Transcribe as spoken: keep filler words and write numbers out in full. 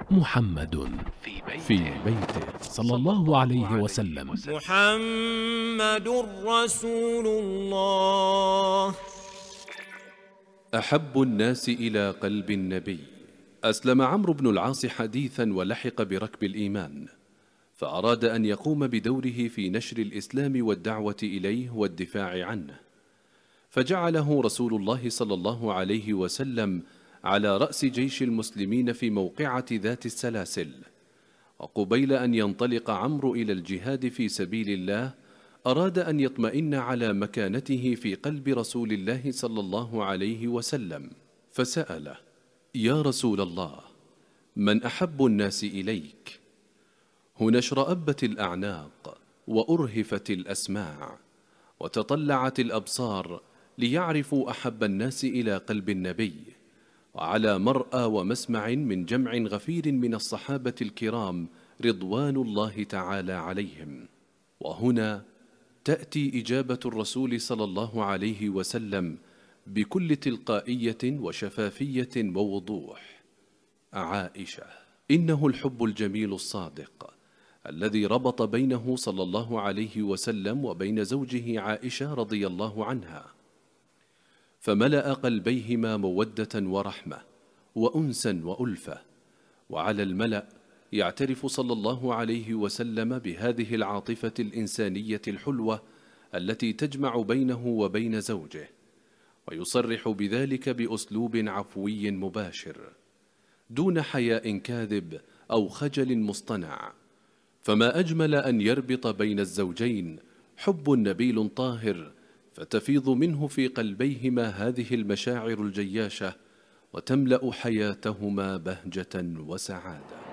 محمد في بيته صلى الله عليه وسلم. محمد رسول الله. أحب الناس إلى قلب النبي. أسلم عمرو بن العاص حديثا ولحق بركب الإيمان، فأراد أن يقوم بدوره في نشر الإسلام والدعوة إليه والدفاع عنه، فجعله رسول الله صلى الله عليه وسلم على رأس جيش المسلمين في موقعة ذات السلاسل. وقبيل أن ينطلق عمرو إلى الجهاد في سبيل الله، أراد أن يطمئن على مكانته في قلب رسول الله صلى الله عليه وسلم، فسأله: يا رسول الله، من أحب الناس إليك؟ هنا اشرأبت الأعناق وأرهفت الأسماع، وتطلعت الأبصار ليعرفوا أحب الناس إلى قلب النبي، وعلى مرأى ومسمع من جمع غفير من الصحابة الكرام رضوان الله تعالى عليهم. وهنا تأتي إجابة الرسول صلى الله عليه وسلم بكل تلقائية وشفافية ووضوح: عائشة. إنه الحب الجميل الصادق الذي ربط بينه صلى الله عليه وسلم وبين زوجه عائشة رضي الله عنها، فملأ قلبيهما مودة ورحمة وأنسا وألفة. وعلى الملأ يعترف صلى الله عليه وسلم بهذه العاطفة الإنسانية الحلوة التي تجمع بينه وبين زوجه، ويصرح بذلك بأسلوب عفوي مباشر دون حياء كاذب أو خجل مصطنع. فما أجمل أن يربط بين الزوجين حب نبيل طاهر، فتفيض منه في قلبيهما هذه المشاعر الجياشة، وتملأ حياتهما بهجة وسعادة.